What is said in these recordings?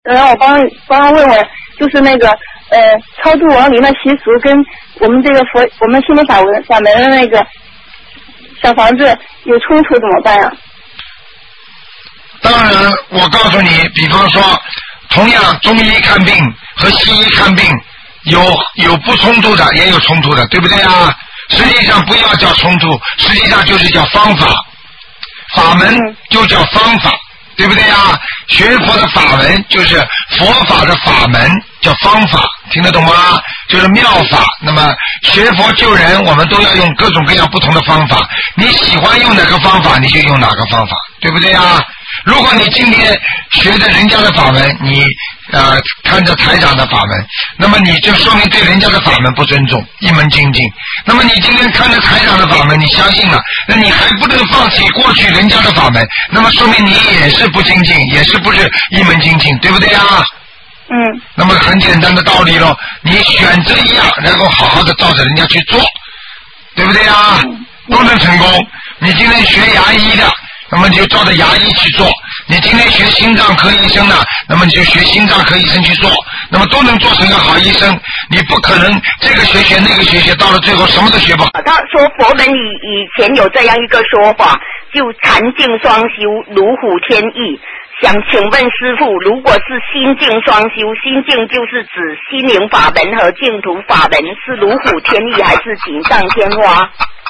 然后我帮他问问，就是那个超度亡灵的习俗跟我们这个我们心灵法门的那个小房子有冲突怎么办呀？ 当然，我告诉你，比方说，同样中医看病和西医看病有不冲突的，也有冲突的，对不对啊？实际上不要叫冲突，实际上就是叫方法，法门就叫方法，对不对啊？学佛的法门就是佛法的法门，叫方法，听得懂吗？就是妙法。那么学佛救人，我们都要用各种各样不同的方法。你喜欢用哪个方法，你就用哪个方法，对不对啊？如果你今天学的人家的法门，你看着台长的法门，那么你就说明对人家的法门不尊重，一门精进。那么你今天看着台长的法门，你相信了，那你还不能放弃过去人家的法门，那么说明你也是不精进，也是不是一门精进，对不对啊？那么很简单的道理咯，你选择一样，然后好好的照着人家去做，对不对啊？都能成功。你今天学牙医的，那么你就照着牙医去做；你今天学心脏科医生的，那么你就学心脏科医生去做，那么都能做成个好医生。你不可能这个学那个学，到了最后什么都学不好。 他说佛门以前有这样一个说法，就禅净双修，如虎添翼。想请问师父，如果是心净双修，心净就是指心灵法门和净土法门，是如虎添翼还是锦上添花？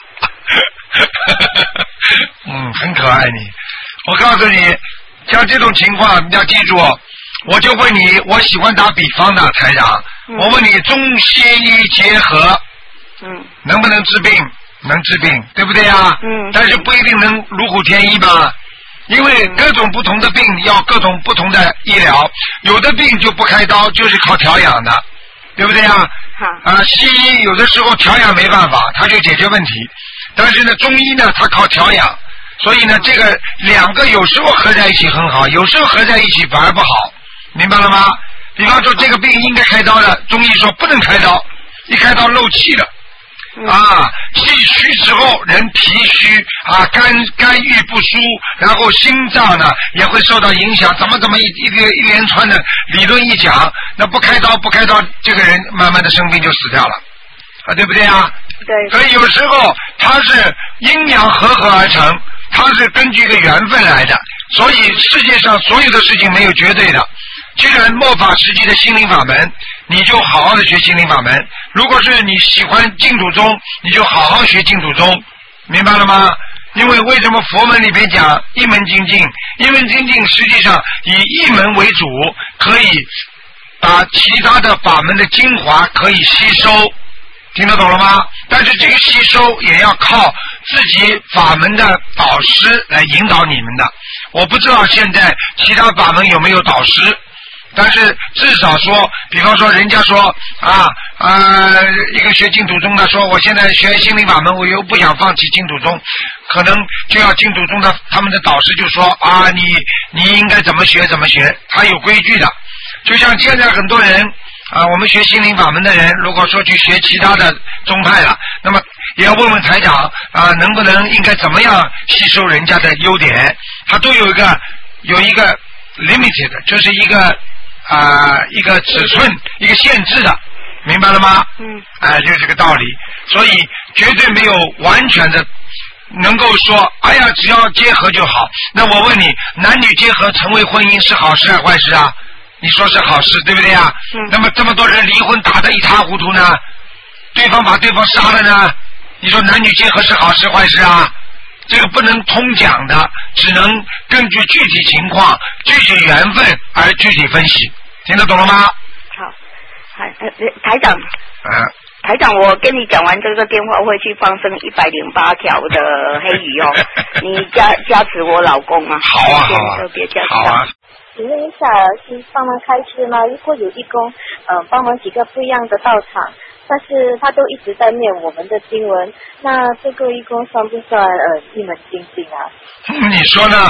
很可爱你。我告诉你，像这种情况你要记住，我就问你，我喜欢打比方的台长，我问你中西医结合，能不能治病？能治病，对不对啊？但是不一定能如虎添翼吧。因为各种不同的病要各种不同的医疗，有的病就不开刀，就是靠调养的，对不对啊？西医有的时候调养没办法，它就解决问题，但是呢，中医呢，它靠调养，所以呢，这个两个有时候合在一起很好，有时候合在一起反而不好，明白了吗？比方说这个病应该开刀的，中医说不能开刀，一开刀漏气了。气虚之后人脾虚肝郁不舒，然后心脏呢也会受到影响，怎么一连串的理论一讲，那不开刀这个人慢慢的生病就死掉了对不对啊？对。所以有时候它是阴阳合而成，它是根据一个缘分来的，所以世界上所有的事情没有绝对的。既然末法时期的心灵法门，你就好好的学心灵法门。如果是你喜欢净土宗，你就好好学净土宗，明白了吗？因为为什么佛门里边讲一门精进？一门精进实际上以一门为主，可以把其他的法门的精华可以吸收，听得懂了吗？但是这个吸收也要靠自己法门的导师来引导你们的。我不知道现在其他法门有没有导师，但是至少说，比方说人家说一个学净土宗的说，我现在学心灵法门，我又不想放弃净土宗，可能就要净土宗的他们的导师就说你应该怎么学，他有规矩的。就像现在很多人我们学心灵法门的人，如果说去学其他的宗派了，那么也要问问台长能不能应该怎么样吸收人家的优点，他都有一个 limited， 就是一个尺寸，一个限制的，明白了吗？就是这个道理。所以绝对没有完全的能够说只要结合就好。那我问你，男女结合成为婚姻是好事还是坏事啊？你说是好事，对不对啊？那么这么多人离婚打得一塌糊涂呢，对方把对方杀了呢，你说男女结合是好事坏事啊？这个不能通讲的，只能根据具体情况、具体缘分而具体分析，听得懂了吗？ 好，台长。台长，我跟你讲完这个电话，会去放生108条的黑鱼哦。你加持我老公啊。 好啊， 特别加持。 好啊。 请问一下，是帮忙开示吗？如果有义工帮忙几个不一样的道场，但是他都一直在念我们的经文，那这个义工算不算一门精进啊？ 你说呢？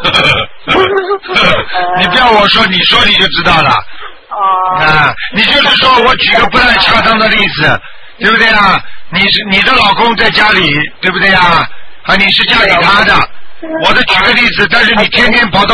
你不要我说，你说你就知道了。你就是说我举个不太恰当的例子，对不对啊？你的老公在家里，对不对啊？你是嫁给他的。我的举个例子，但是你天天跑到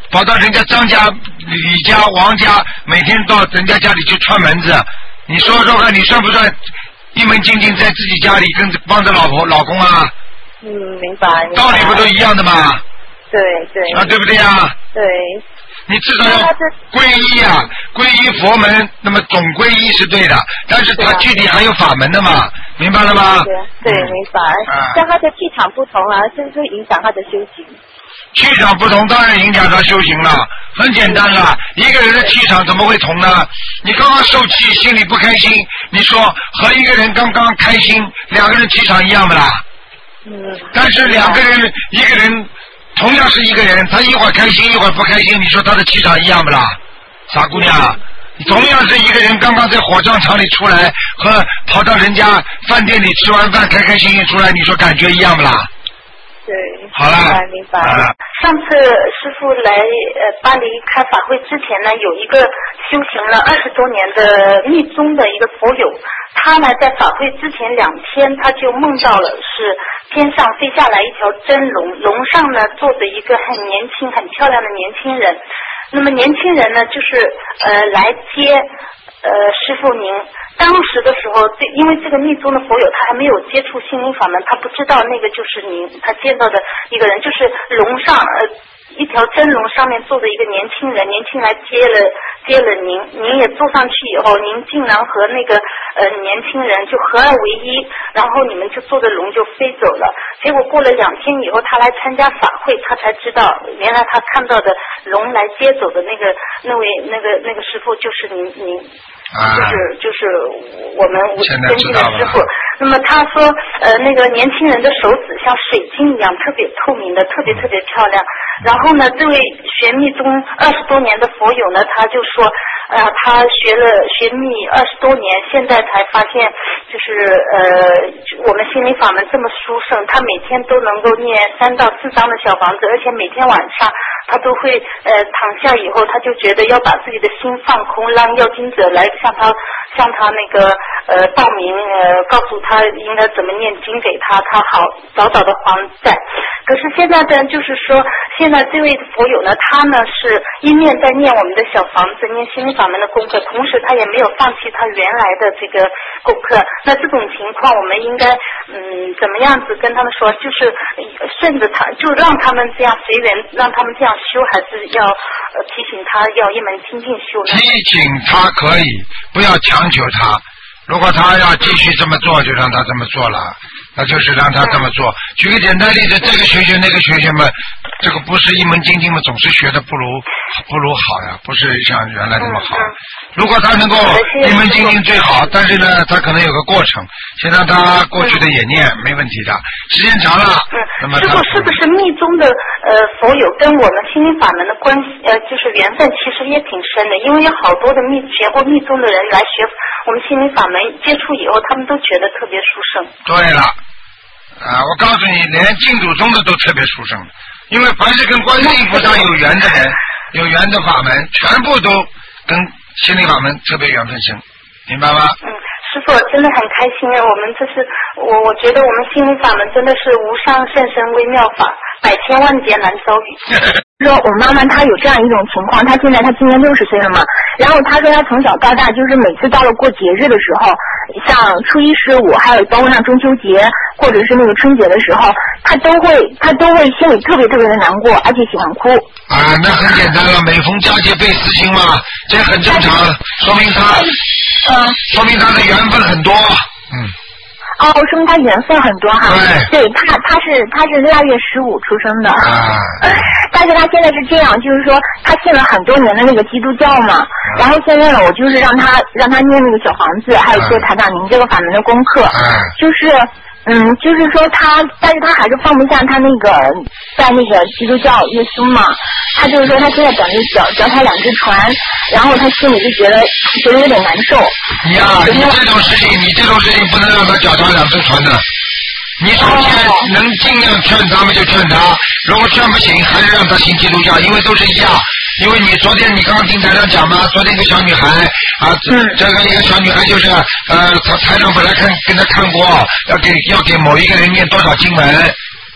跑到人家张家、李家、王家，每天到人家家里去串门子，你说说看，你算不算一门精进在自己家里跟帮着老公啊？ 明白。 道理不都一样的吗？ 对对。 啊，对不对啊？ 对。 你至少要皈依啊，皈依佛门，那么总皈依是对的，但是它具体还有法门的嘛，明白了吗？ 对，明白。像他的气场不同啊，是不是影响他的修行？ 气场不同，当然影响他修行了。很简单了，一个人的气场怎么会同呢？你刚刚受气，心里不开心，你说和一个人刚刚开心，两个人气场一样不啦？但是两个人，一个人同样是一个人，他一会儿开心一会儿不开心，你说他的气场一样不啦？傻姑娘，同样是一个人刚刚在火葬场里出来，和跑到人家饭店里吃完饭开开心心出来，你说感觉一样不啦？ 对， 好了， 明白。上次师父来巴黎开法会之前呢，有一个修行了20多年的密宗的一个佛友，他呢在法会之前2天，他就梦到了是天上飞下来一条真龙，龙上呢坐着一个很年轻很漂亮的年轻人，那么年轻人呢就是来接师父您。当时的时候，因为这个密宗的佛友他还没有接触心灵法门，他不知道那个就是您，他见到的一个人就是龙上一条真龙上面坐着一个年轻人，年轻人来接了您，您也坐上去以后，您竟然和那个年轻人就合二为一，然后你们就坐着龙就飞走了。结果过了2天以后，他来参加法会，他才知道原来他看到的龙来接走的那个师父就是您。就是我们跟进的师傅。那么他说那个年轻人的手指像水晶一样特别透明的，特别漂亮。然后呢，这位学密宗20多年的佛友呢，他就说他学密20多年，现在才发现就是我们心灵法门这么殊胜，他每天都能够念3到4张的小房子，而且每天晚上他都会躺下以后，他就觉得要把自己的心放空，让要经者来向他那个报名，告诉他应该怎么念经给他好早早的还债。可是现在呢，就是说现在这位佛友呢，他呢是一面在念我们的小房子，念心灵法门的功课，同时他也没有放弃他原来的这个功课。那这种情况我们应该怎么样子跟他们说，就是顺着他，就让他们这样随缘，让他们这样修，还是要提醒他要一门精进修呢？提醒他可以，不要强求他。如果他要继续这么做，就让他这么做了，那就是让他这么做。举个简单例子，这个学学那个学学嘛，这个不是一门精进嘛，总是学的不如好呀，不是像原来那么好。如果他能够一门精进最好，但是呢，他可能有个过程，先让他过去的也念，没问题的。时间长了，那么他是不是密宗的佛友跟我们心灵法门的关系就是缘分其实也挺深的，因为有好多的学过密宗的人来学我们心灵法门，接触以后他们都觉得特别殊胜。 对了我告诉你，连净土宗的都特别殊胜，因为凡是跟观世音菩萨有缘的人，有缘的法门，全部都跟心灵法门特别缘分深，明白吗？ 师父真的很开心，我们这是我觉得我们心灵法门真的是无上甚深微妙法，百千万劫难遭遇。 说我妈妈她有这样一种情况，她今年60岁了嘛，然后她说她从小到大就是每次到了过节日的时候，像初一15还有包括像中秋节或者是那个春节的时候，她都会心里特别的难过，而且喜欢哭。 那很简单了，每逢佳节倍思亲嘛，这很正常，说明她的缘分很多。 说明他缘分很多哈。对，他是2月15出生的。但是他现在是这样，就是说他信了很多年的那个基督教嘛，然后现在呢，我就是让他念那个小房子，还有做台长您这个法门的功课，就是说但是他还是放不下他那个在那个基督教耶稣嘛，他就是说他现在等于脚踩2只船，然后他心里就觉得有点难受。你这种事情不能让他脚踏2只船的。你首先能尽量劝他们就劝他，如果劝不行，还是让他信基督教，因为都是一样。因为昨天你刚刚听台长讲嘛，昨天一个小女孩这个一个小女孩就是台长本来跟她看过，要给某一个人念多少经文，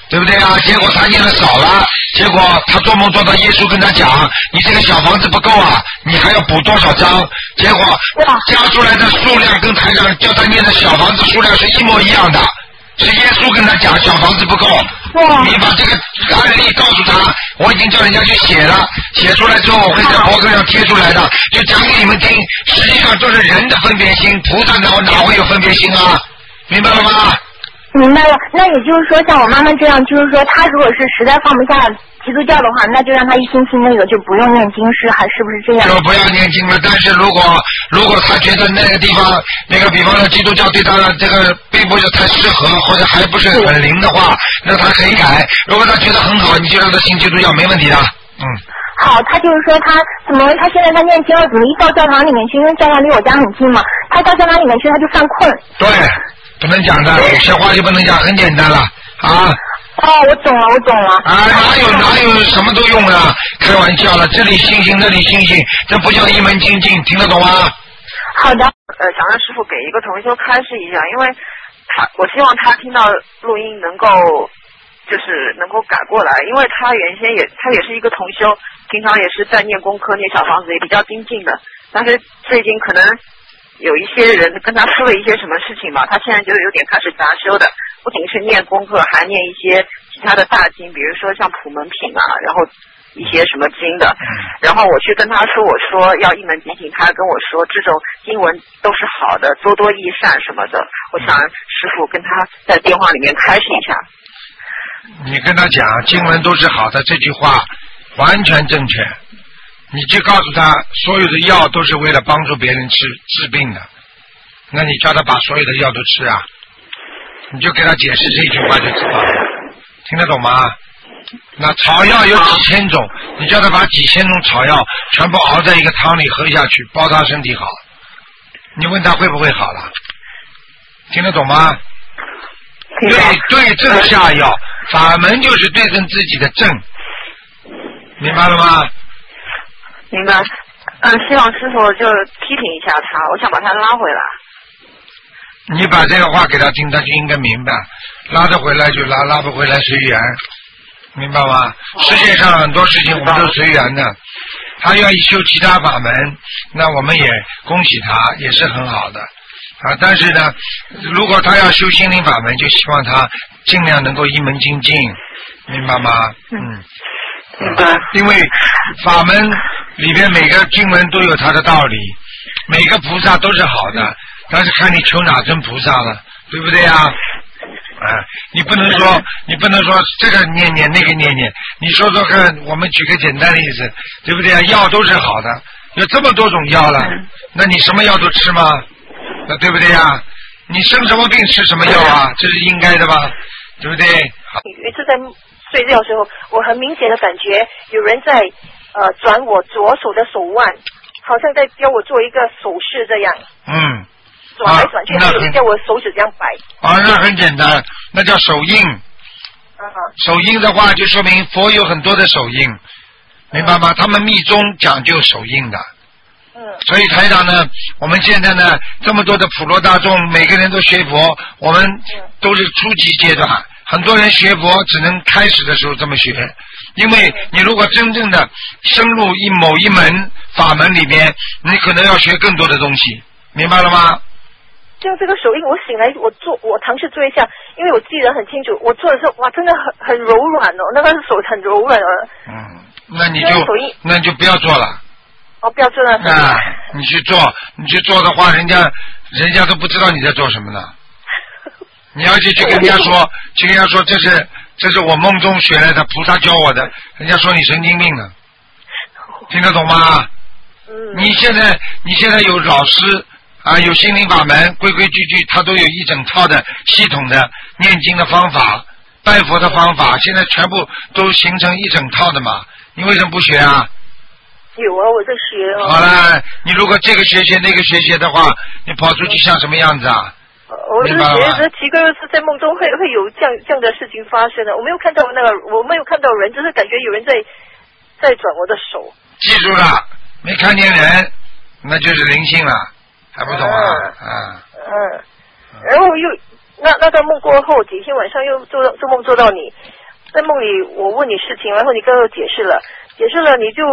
对不对啊？结果他念的少了，结果他做梦做到耶稣跟他讲，你这个小房子不够啊，你还要补多少张？结果加出来的数量跟台上叫他念的小房子数量是一模一样的，是耶稣跟他讲小房子不够。你把这个案例告诉他，我已经叫人家去写了，写出来之后我会在博客上贴出来的，就讲给你们听。实际上都是人的分别心，菩萨哪会有分别心啊？明白了吗？ 明白了，那也就是说，像我妈妈这样，就是说，她如果是实在放不下基督教的话，那就让她一心信那个，就不用念经诗，还是不是这样？ 就不要念经了。但是如果她觉得那个地方，那个比方说基督教对她的这个并不是太适合，或者还不是很灵的话，那她可以改。如果她觉得很好，你就让她信基督教，没问题的。 好，他就是说他现在他念经了，怎么一到教堂里面去？因为教堂离我家很近嘛，他到教堂里面去他就犯困。 对，不能讲的，有些话就不能讲，很简单了啊。 我懂了。 哪有什么都用了？开玩笑了，这里信信，那里信信，这不叫一门精进，听得懂吗？ 好的。 想让师傅给一个同修开示一下，因为我希望他听到录音能够改过来，因为他原先他也是一个同修，平常也是在念功课、念小房子，也比较精进的。但是最近可能有一些人跟他说了一些什么事情吧，他现在就有点开始杂修的，不仅是念功课，还念一些其他的大经，比如说像普门品啊，然后一些什么经的。然后我去跟他说，我说要一门精进，他跟我说这种经文都是好的，多多益善什么的。我想师父跟他在电话里面开示一下。 你跟他讲经文都是好的，这句话完全正确。你就告诉他，所有的药都是为了帮助别人治病的，那你叫他把所有的药都吃啊，你就给他解释这句话就知道了，听得懂吗？那草药有几千种，你叫他把几千种草药全部熬在一个汤里喝下去，保他身体好，你问他会不会好了？听得懂吗？对症下药，法门就是对症自己的症，明白了吗？ 明白。希望师傅就批评一下他，我想把他拉回来。 你把这个话给他听，他就应该明白，拉得回来就拉，拉不回来随缘，明白吗？世界上很多事情我们都随缘的，他愿意修其他法门，那我们也恭喜他，也是很好的啊。但是呢，如果他要修心灵法门，就希望他尽量能够一门精进，明白吗？ 明白。 因为法门里边每个经文都有它的道理，每个菩萨都是好的，但是看你求哪尊菩萨了，对不对啊？你不能说这个念念那个念念，你说说看，我们举个简单的例子，对不对啊？药都是好的，有这么多种药了，那你什么药都吃吗？那对不对啊？你生什么病吃什么药啊？这是应该的吧？对不对？ 有一次在睡觉的时候，我很明显的感觉有人在转我左手的手腕，好像在教我做一个手势这样。转来转去，叫我手指这样摆。 那很简单，那叫手印。手印的话，就说明佛有很多的手印，明白吗？他们密宗讲究手印的。所以台长呢，我们现在呢，这么多的普罗大众，每个人都学佛，我们都是初级阶段。很多人学佛只能开始的时候这么学，因为你如果真正的深入某一门法门里面，你可能要学更多的东西，明白了吗？ 像这个手印，我醒来我尝试做一下，因为我记得很清楚，我做的时候哇，真的很柔软哦，那个手很柔软哦。 那你就不要做了。 不要做了。 你去做的话，人家都不知道你在做什么呢。你要去跟人家说，这是我梦中学来的，菩萨教我的，人家说你神经病呢，听得懂吗？你现在有老师啊，有心灵法门，规规矩矩，他都有一整套的系统的念经的方法、拜佛的方法，现在全部都形成一整套的嘛。你为什么不学啊？ 有啊，我在学哦。 好了，你如果这个学那个学的话，你跑出去像什么样子啊？ 我是觉得奇怪，是在梦中会有这样的事情发生的。我没有看到人，就是感觉有人在转我的手。记住了，没看见人，那就是灵性了，还不懂啊？ 然后又那个梦过后，几天晚上又做梦做到你， 在梦里我问你事情，然后你跟我解释了，你就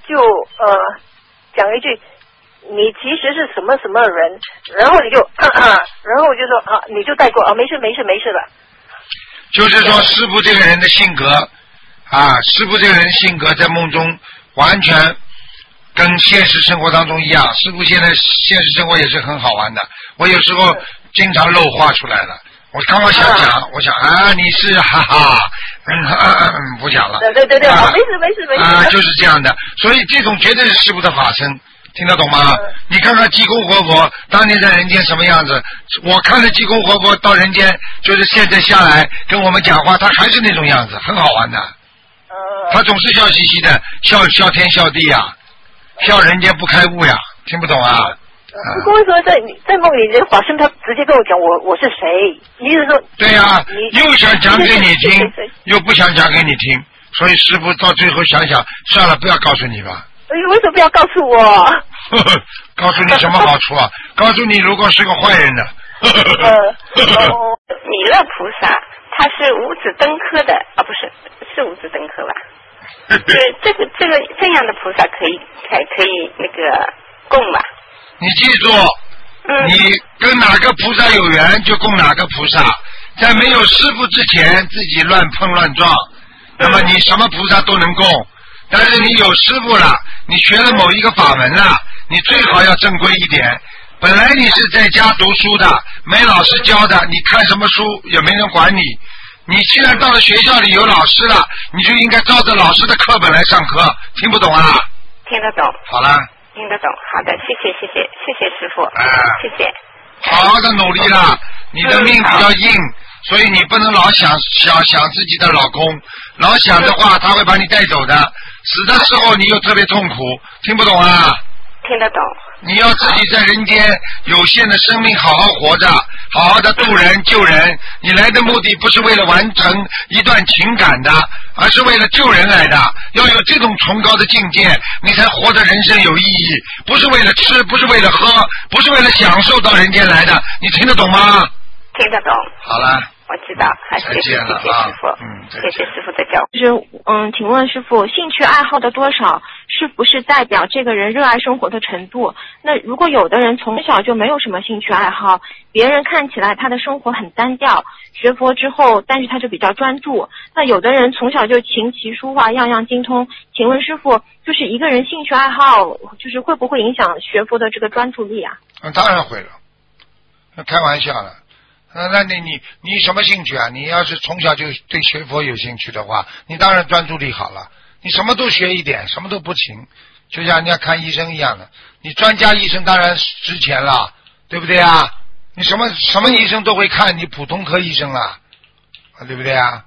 讲一句你其实是什么什么人，然后你就然后我就说你就带过没事了。 就是说师父这个人的性格师父这个人性格在梦中完全跟现实生活当中一样，师父现实生活也是很好玩的，我有时候经常漏话出来了，我刚刚想讲，我想你是哈哈不讲了。 对，没事就是这样的，所以这种绝对是师父的法身，听得懂吗？你看看济公活佛当年在人间什么样子，我看着济公活佛到人间，就是现在下来跟我们讲话，他还是那种样子，很好玩的。他总是笑嘻嘻的，笑天笑地呀，笑人间不开悟呀，听不懂啊？ 不过为什么在梦里这个法身他直接跟我讲我是谁？你是说？对呀，又想讲给你听，又不想讲给你听，所以师父到最后想想，算了，不要告诉你吧。 为什么不要告诉我？ 告诉你什么好处啊？告诉你如果是个坏人呢？ 弥勒菩萨他是五子登科的不是五子登科吧？这样的菩萨可以那个供吧？ 你记住，你跟哪个菩萨有缘就供哪个菩萨，在没有师父之前自己乱碰乱撞，那么你什么菩萨都能供。但是你有师父了，你学了某一个法门了，你最好要正规一点。本来你是在家读书的，没老师教的，你看什么书也没人管你。你既然到了学校里有老师了，你就应该照着老师的课本来上课。听不懂啊？ 听得懂。 好了。 听得懂，好的，谢谢师父，谢谢。 好好的努力了，你的命比较硬，所以你不能老想自己的老公，老想的话他会把你带走的，死的时候你又特别痛苦，听不懂啊？ 听得懂。 你要自己在人间有限的生命好好活着，好好的度人救人。你来的目的不是为了完成一段情感的，而是为了救人来的。要有这种崇高的境界，你才活得人生有意义。不是为了吃，不是为了喝，不是为了享受到人间来的。你听得懂吗？ 听得懂。 好了。 我知道，谢谢师父，谢谢师父的教诲。就是请问师父，兴趣爱好的多少是不是代表这个人热爱生活的程度？那如果有的人从小就没有什么兴趣爱好，别人看起来他的生活很单调，学佛之后但是他就比较专注，那有的人从小就琴棋书画样样精通，请问师父，就是一个人兴趣爱好就是会不会影响学佛的这个专注力啊？ 当然会了，开玩笑了。那你什么兴趣啊？你要是从小就对学佛有兴趣的话，你当然专注力好了。你什么都学一点，什么都不行，就像人家看医生一样的。你专家医生当然值钱了，对不对啊？你什么医生都会看，你普通科医生了，对不对啊？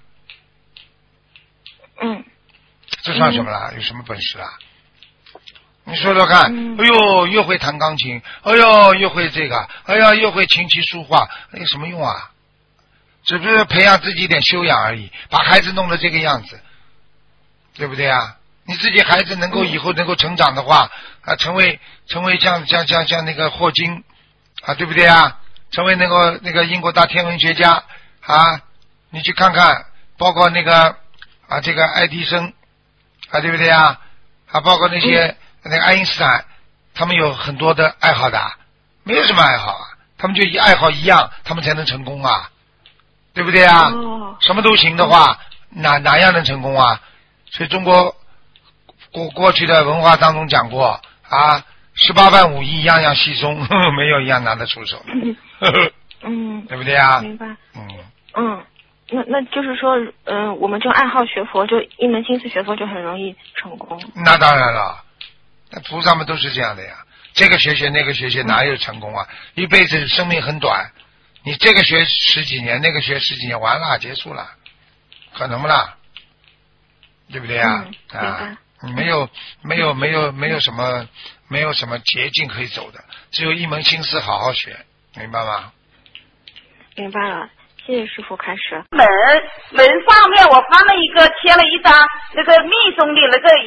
这算什么啦？有什么本事啊？你说说看，哎呦，又会弹钢琴，哎呦，又会这个，哎呀，又会琴棋书画，有什么用啊？只不过培养自己一点修养而已，把孩子弄得这个样子，对不对啊？你自己孩子能够以后能够成长的话，成为像那个霍金对不对啊？成为那个英国大天文学家你去看看，包括那个这个爱迪生对不对啊？包括那些。那个爱因斯坦，他们有很多的爱好的，没有什么爱好他们就以爱好一样，他们才能成功对不对啊？什么都行的话，哪样能成功啊？所以中国过去的文化当中讲过18般武艺样样稀松，没有一样拿得出手对不对啊？ 明白。那就是说，我们就爱好学佛，就一门心思学佛，就很容易成功。 那当然了。那菩萨们都是这样的呀，这个学那个学哪有成功啊？一辈子生命很短，你这个学10几年，那个学10几年，完了结束了，可能不啦？对不对啊？你没有什么捷径可以走的，只有一门心思好好学，明白吗？ 明白了，谢谢师父开始。 门上面我放了贴了一张那个密宗的那个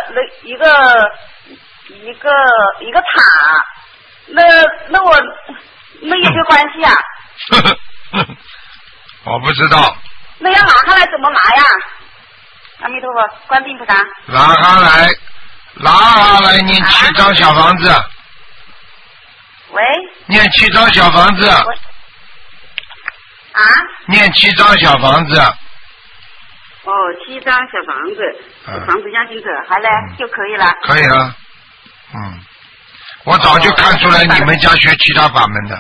一个塔，那我那有没有关系啊？ 我不知道。 那要拿下来怎么拿呀？ 阿弥陀佛，观世音菩萨。 拿下来，念7张小房子。 喂。 念7张小房子。念7张小房子。 哦，7张小房子，房子押金者，好嘞，就可以了。 可以了，我早就看出来你们家学其他法门的，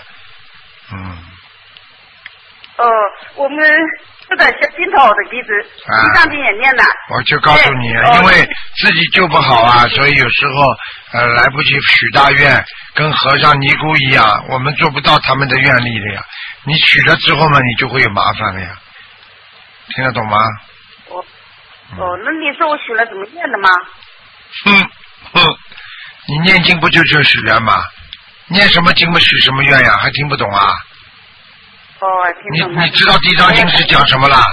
我们这个心头的弟子，地藏经也念了。 我就告诉你，因为自己救不好啊，所以有时候来不及许大愿，跟和尚尼姑一样，我们做不到他们的愿力的呀。你许了之后嘛，你就会有麻烦了呀，听得懂吗？ 那你说我许了怎么念的吗？ 你念经不就许愿吗？念什么经不许什么愿呀？还听不懂啊？ 听懂了。 你知道地藏经是讲什么啦？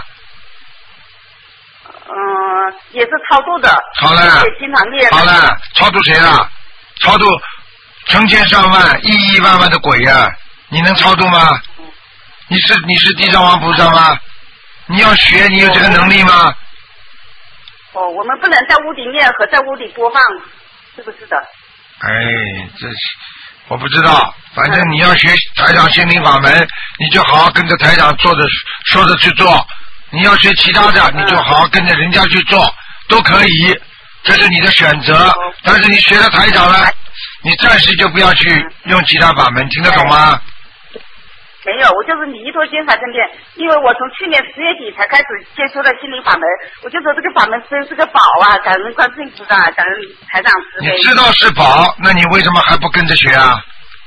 也是超度的。 好了， 也经常念。 好了，超度谁了？超度成千上万、亿亿万万的鬼呀！你能超度吗？你是地藏王菩萨吗？你要学，你有这个能力吗？ 我们不能在屋顶念和在屋顶播放，是不是的？ 这是我不知道，反正你要学台长心灵法门，你就好好跟着台长说着去做。你要学其他的，你就好好跟着人家去做，都可以，这是你的选择。但是你学了台长了，你暂时就不要去用其他法门，听得懂吗？ 没有，我就是弥陀经才正念，因为我从去年10月底才开始接触的心灵法门，我就说这个法门真是个宝啊！感恩观世音菩萨，感恩台长慈悲。 你知道是宝，那你为什么还不跟着学啊？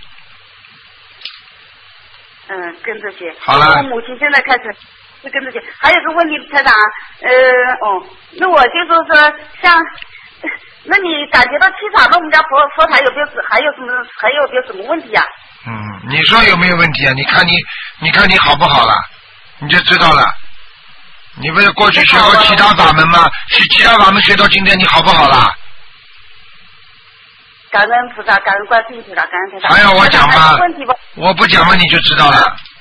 跟着学。 好了。 我母亲现在开始是跟着学。还有个问题，台长，那我就说像，那你感觉到气场，那我们家佛台有没有什么问题啊？ 你说有没有问题啊？你看你好不好了，你就知道了。你不是过去学过其他法门吗？学其他法门学到今天，你好不好了？ 感恩菩萨，感恩观世音菩萨，感恩菩萨。 还要我讲吗？我不讲嘛，你就知道了。